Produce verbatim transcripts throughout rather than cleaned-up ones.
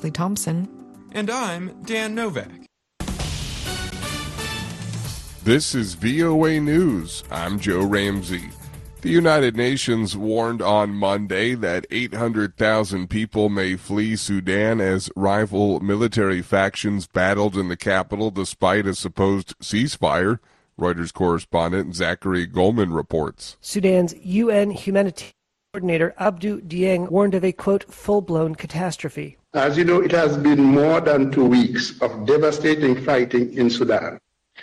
Ashley Thompson. And I'm Dan Novak. This is V O A News. I'm Joe Ramsey. The United Nations warned on Monday that eight hundred thousand people may flee Sudan as rival military factions battled in the capital despite a supposed ceasefire. Reuters correspondent Zachary Goldman reports. Sudan's U N humanitarian coordinator Abdou Dieng warned of a, quote, full-blown catastrophe. As you know, it has been more than two weeks of devastating fighting in Sudan,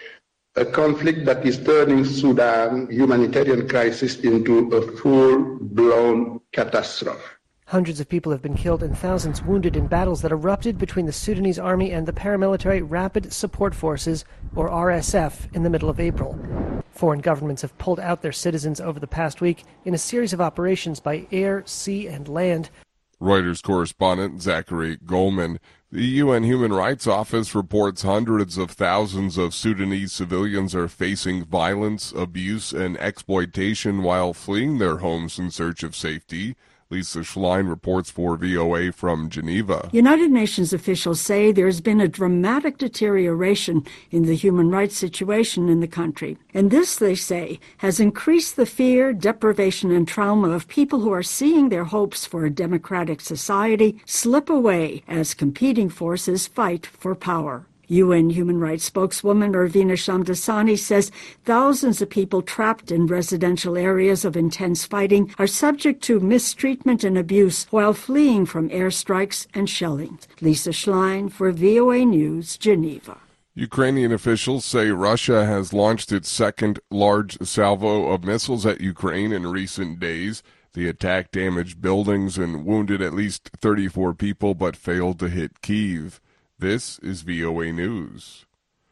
a conflict that is turning Sudan humanitarian crisis into a full-blown catastrophe. Hundreds of people have been killed and thousands wounded in battles that erupted between the Sudanese army and the paramilitary Rapid Support Forces, or R S F, in the middle of April. Foreign governments have pulled out their citizens over the past week in a series of operations by air, sea, and land. Reuters correspondent Zachary Goldman. The U N Human Rights Office reports hundreds of thousands of Sudanese civilians are facing violence, abuse, and exploitation while fleeing their homes in search of safety. Lisa Schlein reports for V O A from Geneva. United Nations officials say there's been a dramatic deterioration in the human rights situation in the country. And this, they say, has increased the fear, deprivation, and trauma of people who are seeing their hopes for a democratic society slip away as competing forces fight for power. U N human rights spokeswoman Ervina Shamdasani says thousands of people trapped in residential areas of intense fighting are subject to mistreatment and abuse while fleeing from airstrikes and shelling. Lisa Schlein for V O A News, Geneva. Ukrainian officials say Russia has launched its second large salvo of missiles at Ukraine in recent days. The attack damaged buildings and wounded at least thirty-four people but failed to hit Kyiv. This is V O A News.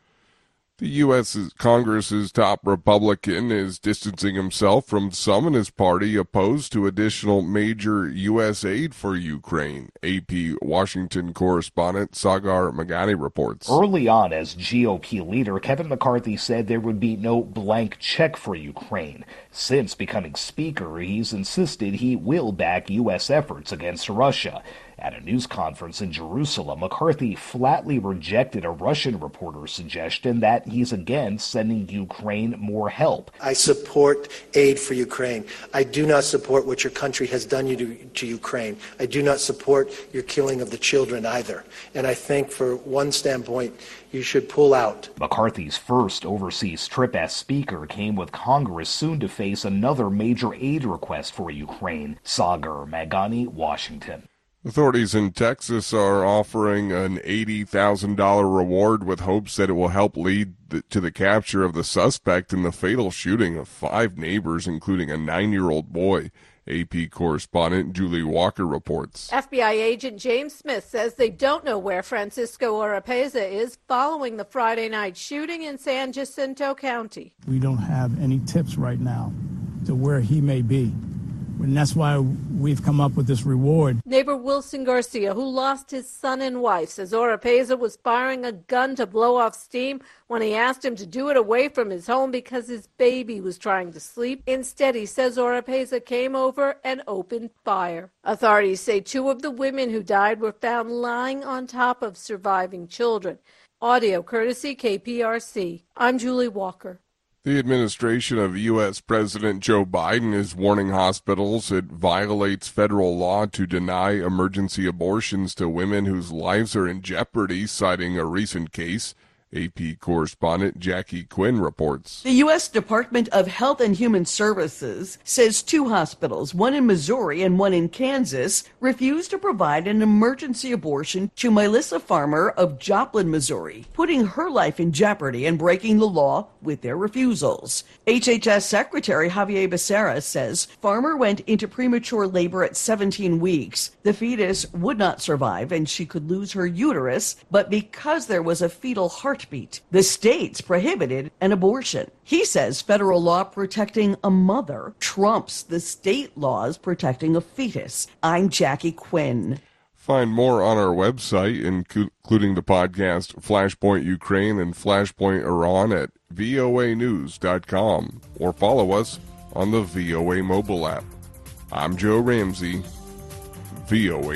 The U S Congress's top Republican is distancing himself from some in his party opposed to additional major U S aid for Ukraine. A P Washington correspondent Sagar Magani reports. Early on, as G O P leader, Kevin McCarthy said there would be no blank check for Ukraine. Since becoming speaker, he's insisted he will back U S efforts against Russia. At a news conference in Jerusalem, McCarthy flatly rejected a Russian reporter's suggestion that he's again sending Ukraine more help. I support aid for Ukraine. I do not support what your country has done you to, to Ukraine. I do not support your killing of the children either. And I think for one standpoint, you should pull out. McCarthy's first overseas trip as speaker came with Congress soon to face another major aid request for Ukraine. Sagar Magani, Washington. Authorities in Texas are offering an eighty thousand dollars reward with hopes that it will help lead the, to the capture of the suspect in the fatal shooting of five neighbors, including a nine-year-old boy. A P correspondent Julie Walker reports. F B I agent James Smith says they don't know where Francisco Oropeza is following the Friday night shooting in San Jacinto County. We don't have any tips right now to where he may be. And that's why we've come up with this reward. Neighbor Wilson Garcia, who lost his son and wife, says Oropeza was firing a gun to blow off steam when he asked him to do it away from his home because his baby was trying to sleep. Instead, he says Oropeza came over and opened fire. Authorities say two of the women who died were found lying on top of surviving children. Audio courtesy K P R C. I'm Julie Walker. The administration of U S President Joe Biden is warning hospitals it violates federal law to deny emergency abortions to women whose lives are in jeopardy, citing a recent case. A P correspondent Jackie Quinn reports. The U S Department of Health and Human Services says two hospitals, one in Missouri and one in Kansas, refused to provide an emergency abortion to Melissa Farmer of Joplin, Missouri, putting her life in jeopardy and breaking the law with their refusals. H H S Secretary Javier Becerra says Farmer went into premature labor at seventeen weeks. The fetus would not survive and she could lose her uterus, but because there was a fetal heart Heartbeat. The states prohibited an abortion. He says federal law protecting a mother trumps the state laws protecting a fetus. I'm Jackie Quinn. Find more on our website, including the podcast Flashpoint Ukraine and Flashpoint Iran at V O A news dot com, or follow us on the V O A mobile app. I'm Joe Ramsey, V O A